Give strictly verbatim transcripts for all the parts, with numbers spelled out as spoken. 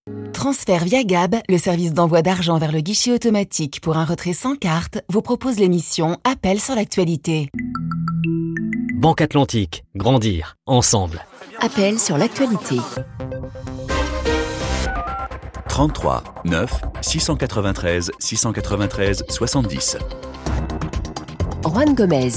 Transfert via Gab, le service d'envoi d'argent vers le guichet automatique pour un retrait sans carte, vous propose l'émission Appel sur l'actualité. Banque Atlantique, grandir ensemble. Appel sur l'actualité. trente-trois neuf six cent quatre-vingt-treize six cent quatre-vingt-treize soixante-dix. Juan Gomez.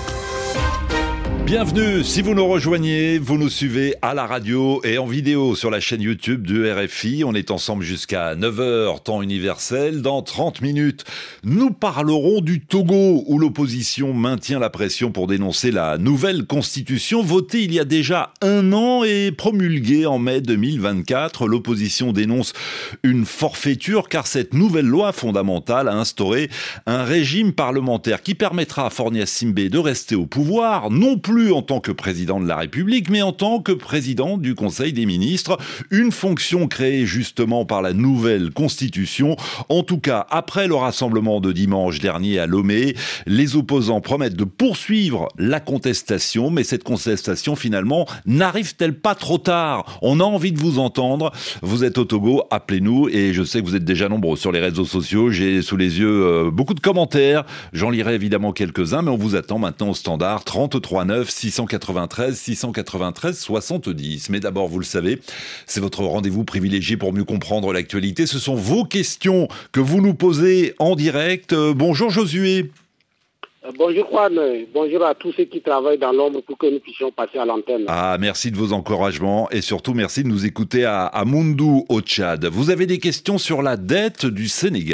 Bienvenue, si vous nous rejoignez, vous nous suivez à la radio et en vidéo sur la chaîne YouTube du R F I. On est ensemble jusqu'à neuf heures, temps universel. Dans trente minutes, nous parlerons du Togo, où l'opposition maintient la pression pour dénoncer la nouvelle constitution votée il y a déjà un an et promulguée en mai deux mille vingt-quatre. L'opposition dénonce une forfaiture car cette nouvelle loi fondamentale a instauré un régime parlementaire qui permettra à Fornia Simbé de rester au pouvoir, non plus en tant que président de la République, mais en tant que président du Conseil des ministres, une fonction créée justement par la nouvelle Constitution. En tout cas, après le rassemblement de dimanche dernier à Lomé, les opposants promettent de poursuivre la contestation, mais cette contestation finalement n'arrive-t-elle pas trop tard ? On a envie de vous entendre. Vous êtes au Togo, appelez-nous, et je sais que vous êtes déjà nombreux sur les réseaux sociaux. J'ai sous les yeux euh, beaucoup de commentaires. J'en lirai évidemment quelques-uns, mais on vous attend maintenant au standard trente-trois neuf six cent quatre-vingt-treize six cent quatre-vingt-treize soixante-dix. Mais d'abord, vous le savez, c'est votre rendez-vous privilégié pour mieux comprendre l'actualité. Ce sont vos questions que vous nous posez en direct. Euh, bonjour Josué. Bonjour Juan, bonjour à tous ceux qui travaillent dans l'ombre pour que nous puissions passer à l'antenne. Ah, merci de vos encouragements et surtout merci de nous écouter à, à Moundou au Tchad. Vous avez des questions sur la dette du Sénégal ?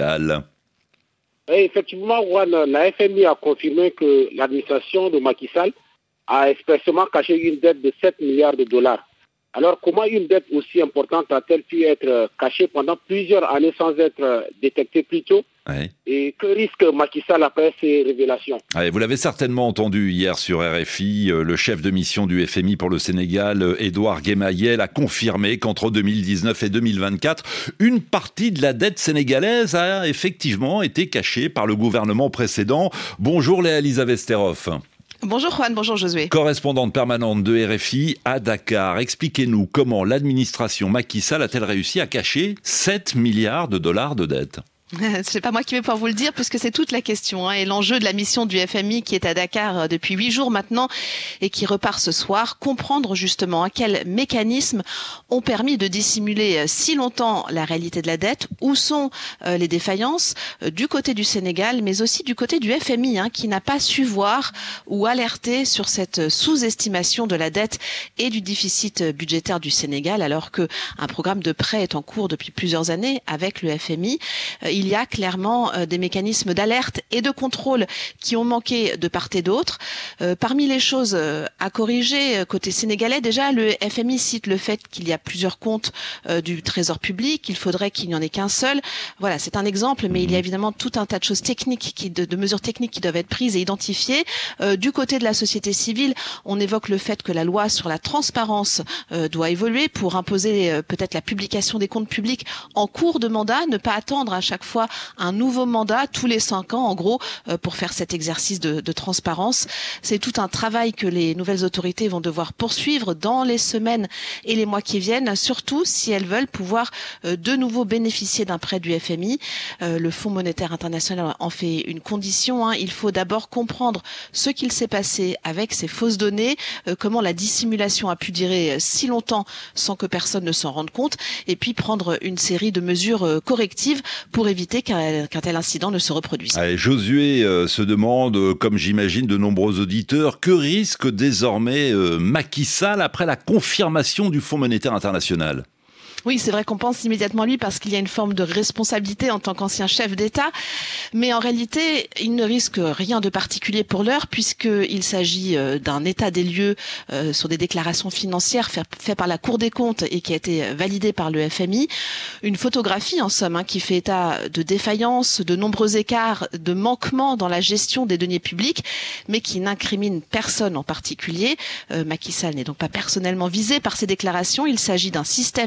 Et effectivement, Juan, la F M I a confirmé que l'administration de Macky Sall a expressément caché une dette de sept milliards de dollars. Alors, comment une dette aussi importante a-t-elle pu être cachée pendant plusieurs années sans être détectée plus tôt ? Ouais. Et que risque Macky Sall après ces révélations ? Ouais, vous l'avez certainement entendu hier sur R F I, le chef de mission du F M I pour le Sénégal, Edouard Guémayel, a confirmé qu'entre deux mille dix-neuf et deux mille vingt-quatre, une partie de la dette sénégalaise a effectivement été cachée par le gouvernement précédent. Bonjour Léa Elisabeth Steroff. Bonjour Juan, bonjour Josué. Correspondante permanente de R F I à Dakar, expliquez-nous comment l'administration Macky Sall a-t-elle réussi à cacher sept milliards de dollars de dette ? C'est pas moi qui vais pouvoir vous le dire puisque c'est toute la question hein, et l'enjeu de la mission du F M I qui est à Dakar depuis huit jours maintenant et qui repart ce soir, comprendre justement à quels mécanismes ont permis de dissimuler si longtemps la réalité de la dette, où sont euh, les défaillances euh, du côté du Sénégal mais aussi du côté du F M I hein, qui n'a pas su voir ou alerter sur cette sous-estimation de la dette et du déficit budgétaire du Sénégal alors que un programme de prêt est en cours depuis plusieurs années avec le F M I. Euh, Il y a clairement euh, des mécanismes d'alerte et de contrôle qui ont manqué de part et d'autre. Euh, parmi les choses euh, à corriger euh, côté sénégalais, déjà le F M I cite le fait qu'il y a plusieurs comptes euh, du Trésor public, il faudrait qu'il n'y en ait qu'un seul. Voilà, c'est un exemple, mais il y a évidemment tout un tas de choses techniques, qui, de, de mesures techniques qui doivent être prises et identifiées. Euh, du côté de la société civile, on évoque le fait que la loi sur la transparence euh, doit évoluer pour imposer euh, peut-être la publication des comptes publics en cours de mandat, ne pas attendre à chaque fois un nouveau mandat tous les cinq ans, en gros, euh, pour faire cet exercice de, de transparence. C'est tout un travail que les nouvelles autorités vont devoir poursuivre dans les semaines et les mois qui viennent, surtout si elles veulent pouvoir euh, de nouveau bénéficier d'un prêt du F M I. Euh, le Fonds monétaire international en fait une condition. Hein. Il faut d'abord comprendre ce qu'il s'est passé avec ces fausses données, euh, comment la dissimulation a pu durer si longtemps sans que personne ne s'en rende compte, et puis prendre une série de mesures euh, correctives pour éviter qu'un, qu'un tel incident ne se reproduise. Allez, Josué euh, se demande, euh, comme j'imagine de nombreux auditeurs, que risque désormais euh, Macky Sall après la confirmation du Fonds monétaire international ? Oui, c'est vrai qu'on pense immédiatement à lui parce qu'il y a une forme de responsabilité en tant qu'ancien chef d'État. Mais en réalité, il ne risque rien de particulier pour l'heure puisqu'il s'agit d'un état des lieux euh, sur des déclarations financières faites fait par la Cour des comptes et qui a été validée par le F M I. Une photographie, en somme, hein, qui fait état de défaillances, de nombreux écarts, de manquements dans la gestion des deniers publics, mais qui n'incrimine personne en particulier. Euh, Macky Sall n'est donc pas personnellement visé par ces déclarations. Il s'agit d'un système défaillant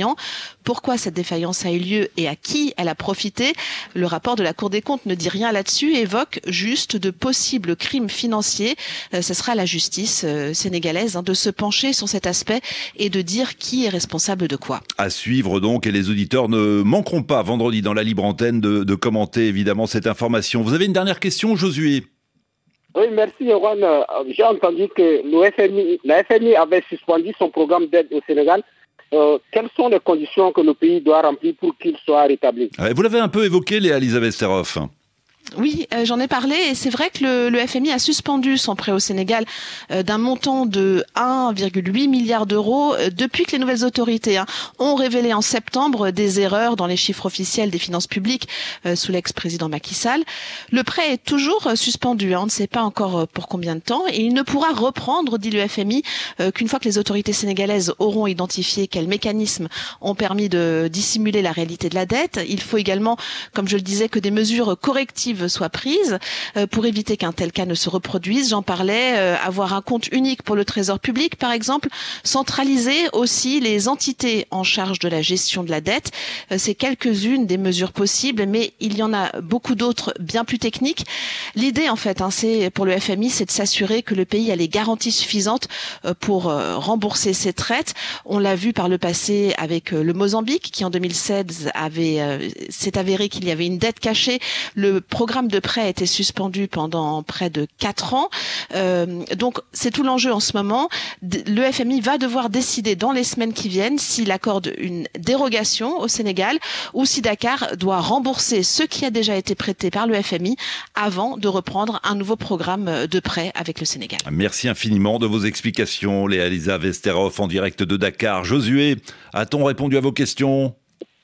défaillant. Pourquoi cette défaillance a eu lieu et à qui elle a profité? Le rapport de la Cour des comptes ne dit rien là-dessus, évoque juste de possibles crimes financiers. Euh, ce sera à la justice euh, sénégalaise hein, de se pencher sur cet aspect et de dire qui est responsable de quoi. À suivre donc, et les auditeurs ne manqueront pas vendredi dans la libre antenne de, de commenter évidemment cette information. Vous avez une dernière question, Josué? Oui, merci, Yohan. J'ai entendu que le F M I, la F M I avait suspendu son programme d'aide au Sénégal. Euh, quelles sont les conditions que le pays doit remplir pour qu'il soit rétabli? Vous l'avez un peu évoqué, Léa Elisabeth Steroff. Oui, euh, j'en ai parlé et c'est vrai que le, le F M I a suspendu son prêt au Sénégal euh, d'un montant de un virgule huit milliard d'euros euh, depuis que les nouvelles autorités hein, ont révélé en septembre des erreurs dans les chiffres officiels des finances publiques euh, sous l'ex-président Macky Sall. Le prêt est toujours euh, suspendu, hein, on ne sait pas encore euh, pour combien de temps et il ne pourra reprendre, dit le F M I, euh, qu'une fois que les autorités sénégalaises auront identifié quels mécanismes ont permis de dissimuler la réalité de la dette. Il faut également, comme je le disais, que des mesures correctives soient prises euh, pour éviter qu'un tel cas ne se reproduise. J'en parlais, euh, avoir un compte unique pour le Trésor public, par exemple, centraliser aussi les entités en charge de la gestion de la dette. Euh, c'est quelques-unes des mesures possibles, mais il y en a beaucoup d'autres bien plus techniques. L'idée, en fait, hein, c'est pour le F M I, c'est de s'assurer que le pays a les garanties suffisantes euh, pour euh, rembourser ses traites. On l'a vu par le passé avec euh, le Mozambique, qui en deux mille seize avait euh, s'est avéré qu'il y avait une dette cachée. Le Le programme de prêt a été suspendu pendant près de quatre ans. Euh, donc, c'est tout l'enjeu en ce moment. Le F M I va devoir décider dans les semaines qui viennent s'il accorde une dérogation au Sénégal ou si Dakar doit rembourser ce qui a déjà été prêté par le F M I avant de reprendre un nouveau programme de prêt avec le Sénégal. Merci infiniment de vos explications, Léa Elisabeth Steroff en direct de Dakar. Josué, a-t-on répondu à vos questions?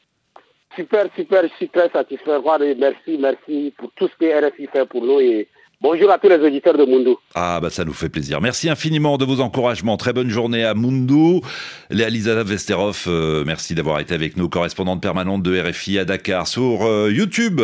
Super, super, je suis très satisfait. Merci, merci pour tout ce que R F I fait pour nous et bonjour à tous les auditeurs de Mundo. Ah bah ça nous fait plaisir. Merci infiniment de vos encouragements. Très bonne journée à Mundo. Léa Elisabeth Steroff, euh, merci d'avoir été avec nous, correspondante permanente de R F I à Dakar sur euh, YouTube.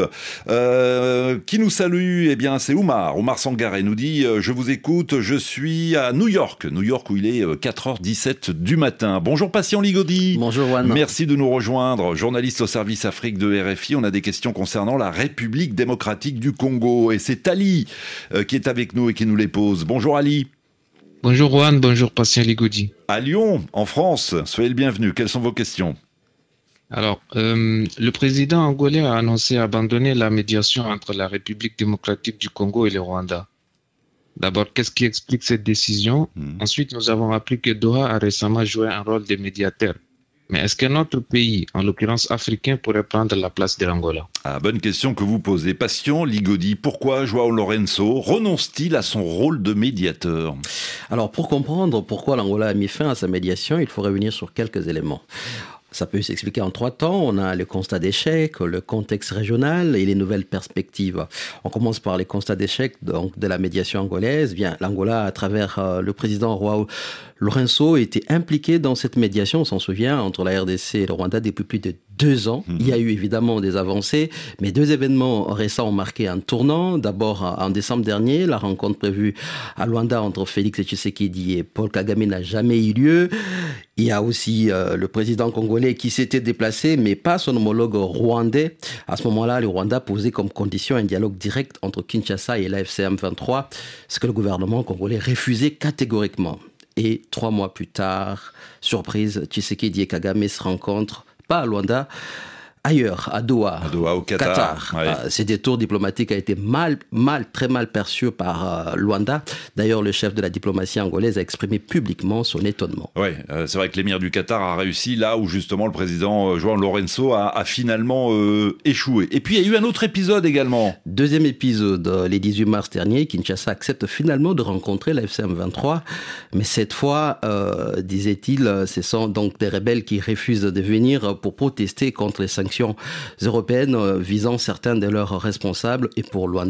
Euh, qui nous salue? Eh bien c'est Oumar. Oumar Sangaré nous dit euh, je vous écoute, je suis à New York. New York où il est euh, quatre heures dix-sept du matin. Bonjour Patient Ligodi. Bonjour Juan. Merci de nous rejoindre. Journaliste au service Afrique de R F I. On a des questions concernant la République démocratique du Congo. Et c'est Ali euh, qui est avec nous et qui nous les pose. Bonjour Ali. Bonjour Juan, bonjour Patient Ligodi. À Lyon, en France, soyez le bienvenu. Quelles sont vos questions? Alors, euh, le président angolais a annoncé abandonner la médiation entre la République démocratique du Congo et le Rwanda. D'abord, qu'est-ce qui explique cette décision? mmh. Ensuite, nous avons appris que Doha a récemment joué un rôle de médiateur. Mais est-ce qu'un autre pays, en l'occurrence africain, pourrait prendre la place de l'Angola? Ah, bonne question que vous posez. Patient Ligodi, pourquoi João Lourenço renonce-t-il à son rôle de médiateur? Alors, pour comprendre pourquoi l'Angola a mis fin à sa médiation, il faut revenir sur quelques éléments. Ça peut s'expliquer en trois temps. On a le constat d'échec, le contexte régional et les nouvelles perspectives. On commence par les constats d'échec donc, de la médiation angolaise. Bien, l'Angola, à travers euh, le président João Lourenço, était impliqué dans cette médiation, on s'en souvient, entre la R D C et le Rwanda depuis plus de deux ans. Mmh. Il y a eu évidemment des avancées, mais deux événements récents ont marqué un tournant. D'abord, en décembre dernier, la rencontre prévue à Luanda entre Félix Tshisekedi et Paul Kagame n'a jamais eu lieu. Il y a aussi euh, le président congolais qui s'était déplacé, mais pas son homologue rwandais. À ce moment-là, le Rwanda posait comme condition un dialogue direct entre Kinshasa et l'A F C M vingt-trois, ce que le gouvernement congolais refusait catégoriquement. Et trois mois plus tard, surprise, Tshisekedi et Kagame se rencontrent, pas à Luanda, ailleurs, à Doha, à Doha au Qatar. Qatar. Ouais. Euh, ces détours diplomatiques a été mal, mal, très mal perçu par euh, Luanda. D'ailleurs, le chef de la diplomatie angolaise a exprimé publiquement son étonnement. Oui, euh, c'est vrai que l'émir du Qatar a réussi là où justement le président euh, João Lourenço a, a finalement euh, échoué. Et puis il y a eu un autre épisode également. Deuxième épisode, euh, les dix-huit mars dernier, Kinshasa accepte finalement de rencontrer la F C M vingt-trois. Mais cette fois, euh, disait-il, ce sont donc des rebelles qui refusent de venir pour protester contre les sanctions européennes visant certains de leurs responsables. Et pour Luanda,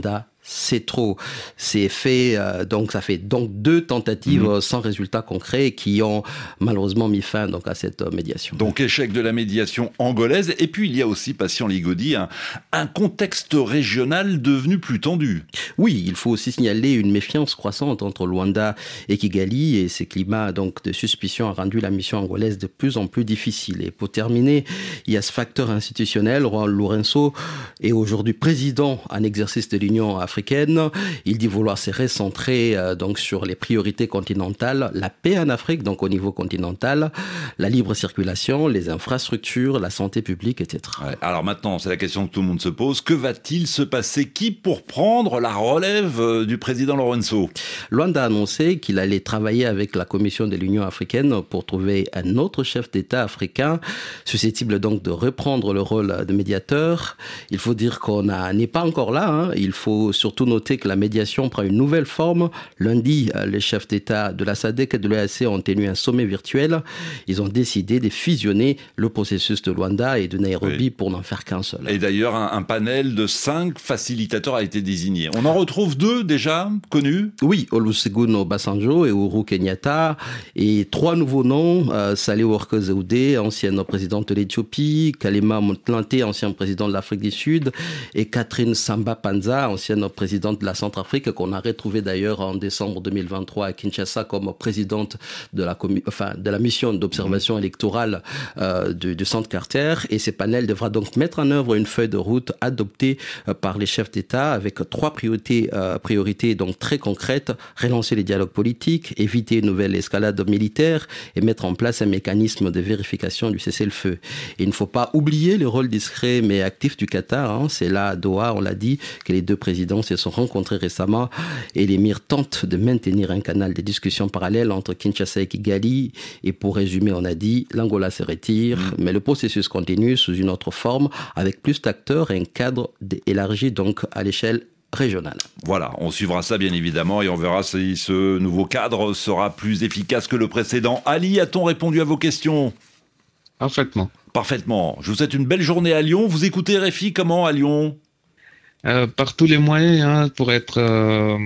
c'est trop. C'est fait, euh, donc ça fait donc deux tentatives mmh. sans résultat concret qui ont malheureusement mis fin donc à cette euh, médiation. Donc échec de la médiation angolaise. Et puis il y a aussi, Patient Ligodi, un, un contexte régional devenu plus tendu. Oui, il faut aussi signaler une méfiance croissante entre Luanda et Kigali, et ces climats donc de suspicion a rendu la mission angolaise de plus en plus difficile. Et pour terminer, il y a ce facteur institutionnel. Juan Lourenço est aujourd'hui président en exercice de l'Union africaine. Africaine. Il dit vouloir se recentrer euh, donc sur les priorités continentales, la paix en Afrique, donc au niveau continental, la libre circulation, les infrastructures, la santé publique, et cetera. Ouais, alors maintenant, c'est la question que tout le monde se pose. Que va-t-il se passer? Qui pour prendre la relève euh, du président Lourenço? Luanda a annoncé qu'il allait travailler avec la Commission de l'Union africaine pour trouver un autre chef d'État africain, susceptible donc de reprendre le rôle de médiateur. Il faut dire qu'on n'est pas encore là. Hein. Il faut surtout noter que la médiation prend une nouvelle forme. Lundi, les chefs d'État de la S A D C et de l'E A C ont tenu un sommet virtuel. Ils ont décidé de fusionner le processus de Luanda et de Nairobi oui. pour n'en faire qu'un seul. Et d'ailleurs, un, un panel de cinq facilitateurs a été désigné. On en retrouve deux déjà connus? Oui, Olusegun Obasanjo et Uhuru Kenyatta. Et trois nouveaux noms, euh, Saleh Work Zewde, ancienne présidente de l'Éthiopie, Kalema Motlante, ancien président de l'Afrique du Sud, et Catherine Samba Panza, ancienne présidente de la Centrafrique, qu'on a retrouvée d'ailleurs en décembre deux mille vingt-trois à Kinshasa comme présidente de la, commu- enfin, de la mission d'observation électorale euh, du, du Centre Carter. Et ces panels devra donc mettre en œuvre une feuille de route adoptée euh, par les chefs d'État avec trois priorités, euh, priorités donc très concrètes: relancer les dialogues politiques, éviter une nouvelle escalade militaire et mettre en place un mécanisme de vérification du cessez-le-feu. Et il ne faut pas oublier le rôle discret mais actif du Qatar. Hein. C'est là, à Doha, on l'a dit, que les deux présidents se sont rencontrés récemment et l'émir tente de maintenir un canal de discussion parallèle entre Kinshasa et Kigali. Et pour résumer, on a dit, l'Angola se retire, mmh. mais le processus continue sous une autre forme, avec plus d'acteurs et un cadre élargi donc à l'échelle régionale. Voilà, on suivra ça bien évidemment et on verra si ce nouveau cadre sera plus efficace que le précédent. Ali, a-t-on répondu à vos questions? Parfaitement. Parfaitement. Je vous souhaite une belle journée à Lyon. Vous écoutez R F I comment à Lyon? Euh, par tous les moyens, hein, pour être euh,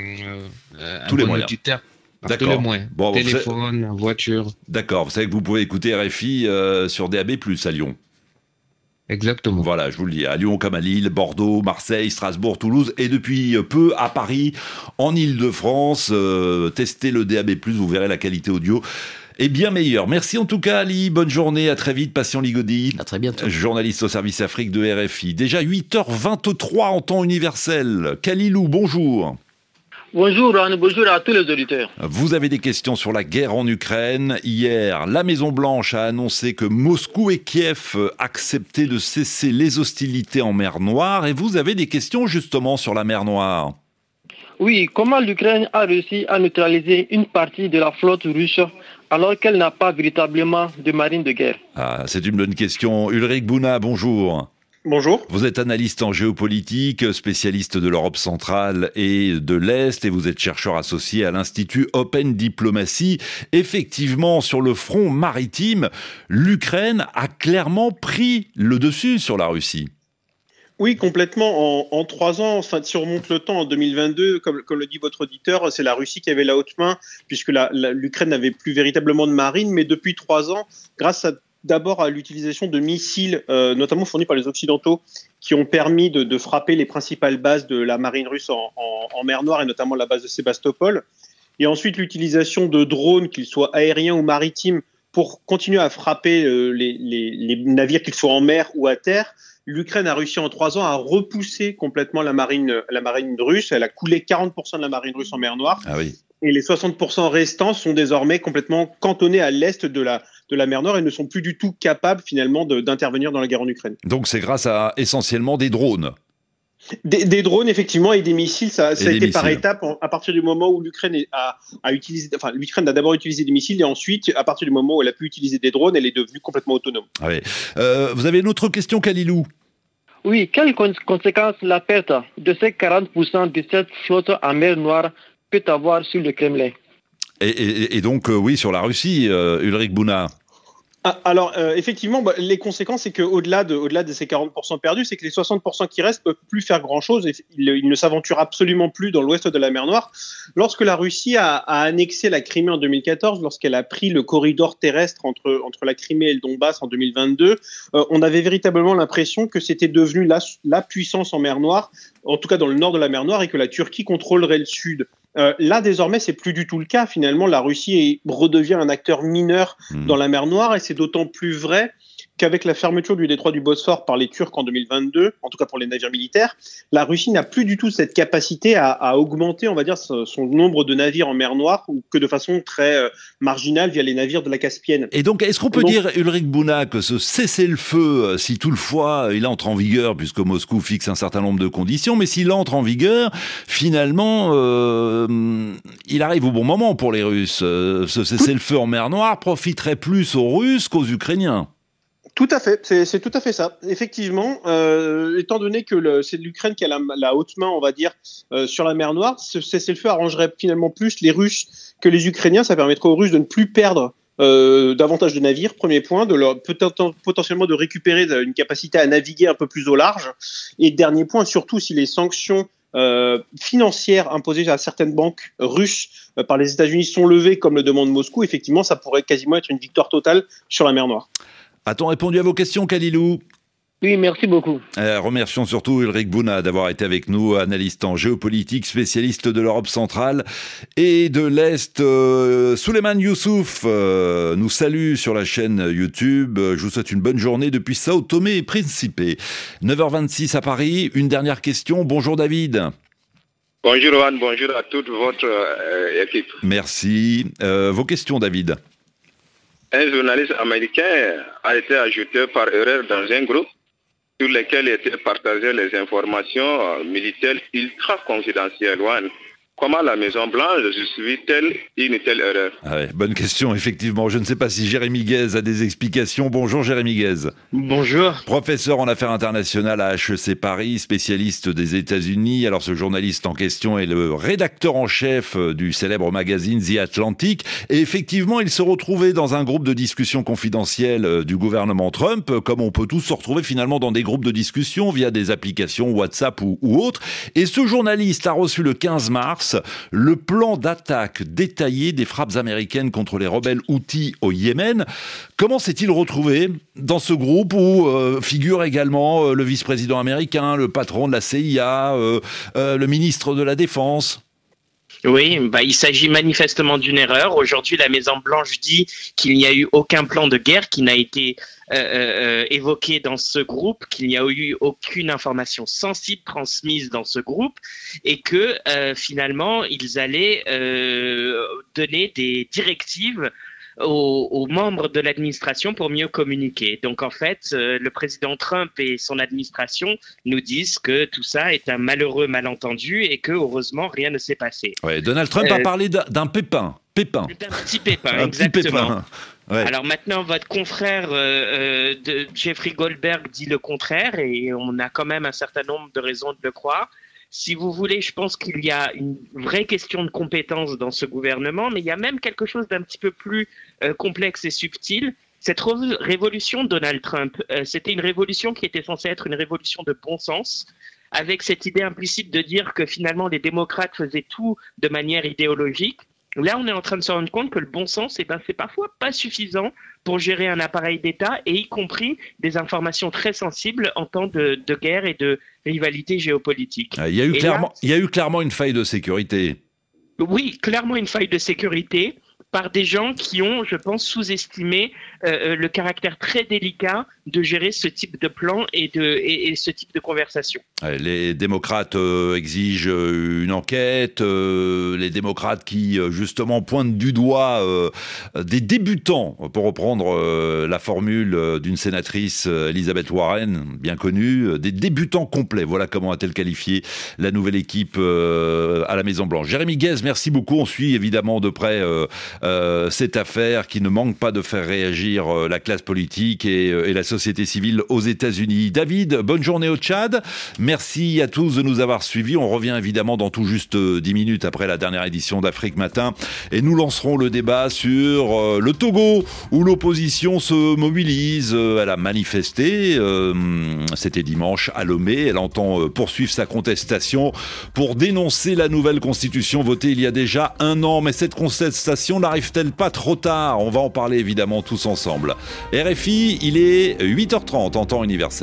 euh, tous les moyens. Par D'accord. tous les moyens. Bon, téléphone, savez... voiture. D'accord. Vous savez que vous pouvez écouter R F I euh, sur D A B plus, à Lyon. Exactement. Voilà, je vous le dis, à Lyon comme à Lille, Bordeaux, Marseille, Strasbourg, Toulouse et depuis peu à Paris, en Ile-de-France. Euh, testez le D A B plus, vous verrez la qualité audio est bien meilleure. Merci en tout cas Ali, bonne journée, à très vite, Patient Ligodi. À très bientôt. Journaliste au service Afrique de R F I. Déjà huit heures vingt-trois en temps universel. Kalilou, bonjour. Bonjour, bonjour à tous les auditeurs. Vous avez des questions sur la guerre en Ukraine. Hier, la Maison-Blanche a annoncé que Moscou et Kiev acceptaient de cesser les hostilités en mer Noire. Et vous avez des questions justement sur la mer Noire. Oui, comment l'Ukraine a réussi à neutraliser une partie de la flotte russe alors qu'elle n'a pas véritablement de marine de guerre? Ah, c'est une bonne question. Ulrich Bouna, bonjour. Bonjour. Vous êtes analyste en géopolitique, spécialiste de l'Europe centrale et de l'Est, et vous êtes chercheur associé à l'Institut Open Diplomacy. Effectivement, sur le front maritime, l'Ukraine a clairement pris le dessus sur la Russie. Oui, complètement. En, en trois ans, enfin, si on remonte le temps, en deux mille vingt-deux, comme, comme le dit votre auditeur, c'est la Russie qui avait la haute main, puisque la, la, l'Ukraine n'avait plus véritablement de marine. Mais depuis trois ans, grâce à d'abord à l'utilisation de missiles, euh, notamment fournis par les Occidentaux, qui ont permis de, de frapper les principales bases de la marine russe en, en, en mer Noire, et notamment la base de Sébastopol. Et ensuite, l'utilisation de drones, qu'ils soient aériens ou maritimes, pour continuer à frapper euh, les, les, les navires, qu'ils soient en mer ou à terre. L'Ukraine a réussi en trois ans à repousser complètement la marine, la marine russe. Elle a coulé quarante pour cent de la marine russe en mer Noire. Ah oui. Et les soixante pour cent restants sont désormais complètement cantonnés à l'est de la, de la mer Noire et ne sont plus du tout capables finalement de, d'intervenir dans la guerre en Ukraine. Donc c'est grâce à essentiellement des drones. Des, des drones, effectivement, et des missiles, ça, ça a été missiles. par étapes. À partir du moment où l'Ukraine a, a utilisé, enfin, l'Ukraine a d'abord utilisé des missiles et ensuite, à partir du moment où elle a pu utiliser des drones, elle est devenue complètement autonome. Ah oui. Euh, vous avez une autre question, Kalilou? Oui, quelles conséquences la perte de ces quarante pour cent de cette flotte en mer Noire peut avoir sur le Kremlin? Et, et, et donc, euh, oui, sur la Russie, euh, Ulrich Bouna. Alors, euh, effectivement, bah, les conséquences, c'est qu'au-delà de, au-delà de ces quarante pour cent perdus, c'est que les soixante pour cent qui restent ne peuvent plus faire grand-chose. Et ils, ils ne s'aventurent absolument plus dans l'ouest de la mer Noire. Lorsque la Russie a, a annexé la Crimée en deux mille quatorze, lorsqu'elle a pris le corridor terrestre entre, entre la Crimée et le Donbass en deux mille vingt-deux, euh, on avait véritablement l'impression que c'était devenu la, la puissance en mer Noire, en tout cas dans le nord de la mer Noire, et que la Turquie contrôlerait le sud. Euh, là, désormais, c'est plus du tout le cas. Finalement, la Russie est, redevient un acteur mineur mmh. dans la mer Noire, et c'est d'autant plus vrai qu'avec la fermeture du détroit du Bosphore par les Turcs en deux mille vingt-deux, en tout cas pour les navires militaires, la Russie n'a plus du tout cette capacité à, à augmenter, on va dire, son nombre de navires en mer Noire, ou que de façon très euh, marginale via les navires de la Caspienne. Et donc, est-ce qu'on peut donc, dire, Ulrich Bouna, que ce cessez-le-feu, si toutefois il entre en vigueur, puisque Moscou fixe un certain nombre de conditions, mais s'il entre en vigueur, finalement, euh, il arrive au bon moment pour les Russes. Euh, ce cessez-le-feu en mer Noire profiterait plus aux Russes qu'aux Ukrainiens. Tout à fait, c'est, c'est tout à fait ça. Effectivement, euh, étant donné que le, c'est l'Ukraine qui a la, la haute main, on va dire, euh, sur la mer Noire, ce cessez-le-feu arrangerait finalement plus les Russes que les Ukrainiens. Ça permettrait aux Russes de ne plus perdre euh, davantage de navires, premier point, de leur, peut-être, potentiellement de récupérer une capacité à naviguer un peu plus au large. Et dernier point, surtout si les sanctions euh, financières imposées à certaines banques russes euh, par les États-Unis sont levées, comme le demande Moscou, effectivement, ça pourrait quasiment être une victoire totale sur la mer Noire. A-t-on répondu à vos questions, Khalilou ? Oui, merci beaucoup. Euh, remercions surtout Ulrich Bouna d'avoir été avec nous, analyste en géopolitique, spécialiste de l'Europe centrale et de l'Est. Euh, Souleymane Youssouf euh, nous salue sur la chaîne YouTube. Je vous souhaite une bonne journée depuis Sao Tomé et Principe. neuf heures vingt-six à Paris. Une dernière question. Bonjour David. Bonjour Juan, bonjour à toute votre euh, équipe. Merci. Euh, vos questions, David. Un journaliste américain a été ajouté par erreur dans un groupe sur lequel étaient partagées les informations militaires ultra confidentielles. Comment la Maison-Blanche justifie-t-elle une telle erreur ? Ah ouais, bonne question, effectivement. Je ne sais pas si Jérémy Guez a des explications. Bonjour Jérémy Guez. Bonjour. Professeur en affaires internationales à H E C Paris, spécialiste des États-Unis. Alors ce journaliste en question est le rédacteur en chef du célèbre magazine The Atlantic. Et effectivement, il se retrouvait dans un groupe de discussion confidentielle du gouvernement Trump, comme on peut tous se retrouver finalement dans des groupes de discussion via des applications WhatsApp ou, ou autres. Et ce journaliste a reçu le quinze mars le plan d'attaque détaillé des frappes américaines contre les rebelles Houthis au Yémen. Comment s'est-il retrouvé dans ce groupe où euh, figure également euh, le vice-président américain, le patron de la C I A, euh, euh, le ministre de la Défense ? Oui, bah, il s'agit manifestement d'une erreur. Aujourd'hui, la Maison-Blanche dit qu'il n'y a eu aucun plan de guerre qui n'a été euh, euh, évoqué dans ce groupe, qu'il n'y a eu aucune information sensible transmise dans ce groupe et que euh, finalement, ils allaient euh, donner des directives Aux, aux membres de l'administration pour mieux communiquer. Donc en fait, euh, le président Trump et son administration nous disent que tout ça est un malheureux malentendu et que heureusement rien ne s'est passé. Ouais, Donald Trump euh, a parlé d'un, d'un pépin. Pépin. D'un petit pépin, un exactement. Petit pépin. Ouais. Alors maintenant, votre confrère euh, de Jeffrey Goldberg dit le contraire et on a quand même un certain nombre de raisons de le croire. Si vous voulez, je pense qu'il y a une vraie question de compétence dans ce gouvernement, mais il y a même quelque chose d'un petit peu plus euh, complexe et subtil. Cette re- révolution de Donald Trump, euh, c'était une révolution qui était censée être une révolution de bon sens, avec cette idée implicite de dire que finalement les démocrates faisaient tout de manière idéologique. Là, on est en train de se rendre compte que le bon sens, eh ben, c'est parfois pas suffisant pour gérer un appareil d'État, et y compris des informations très sensibles en temps de, de guerre et de rivalité géopolitique. Il y a eu et clairement, là, il y a eu clairement une faille de sécurité. Oui, clairement une faille de sécurité par des gens qui ont, je pense, sous-estimé euh, le caractère très délicat de gérer ce type de plan et, de, et, et ce type de conversation. Les démocrates euh, exigent une enquête, euh, les démocrates qui justement pointent du doigt euh, des débutants, pour reprendre euh, la formule d'une sénatrice Elizabeth Warren, bien connue, des débutants complets. Voilà comment a-t-elle qualifié la nouvelle équipe euh, à la Maison-Blanche. Jérémy Guez, merci beaucoup. On suit évidemment de près euh, euh, cette affaire qui ne manque pas de faire réagir euh, la classe politique et, et la société. société civile aux États-Unis. David, bonne journée au Tchad. Merci à tous de nous avoir suivis. On revient évidemment dans tout juste dix minutes après la dernière édition d'Afrique Matin et nous lancerons le débat sur le Togo où l'opposition se mobilise. Elle a manifesté, euh, c'était dimanche à Lomé. Elle entend poursuivre sa contestation pour dénoncer la nouvelle constitution votée il y a déjà un an. Mais cette contestation n'arrive-t-elle pas trop tard ? On va en parler évidemment tous ensemble. R F I, il est huit heures trente en temps universel.